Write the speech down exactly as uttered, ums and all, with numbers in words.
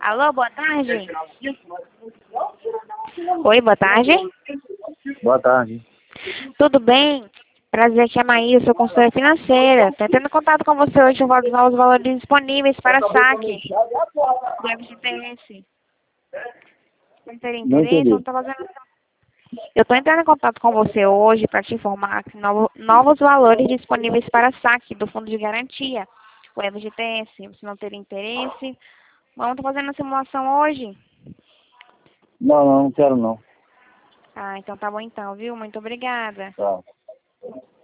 Alô, boa tarde. Oi, boa tarde. Boa tarde. Tudo bem? Prazer, aqui é a Maíra, sou consultora financeira. Estou entrando em contato com você hoje por os novos valores disponíveis para saque. Deve de interesse. Não ter Não interesse, entendi. não está fazendo. Eu estou entrando em contato com você hoje para te informar que novo, novos valores disponíveis para saque do fundo de garantia. O F G T S, você não ter interesse. Vamos estar fazendo a simulação hoje? Não, não, não quero não. Ah, então tá bom então, viu? Muito obrigada. Tá.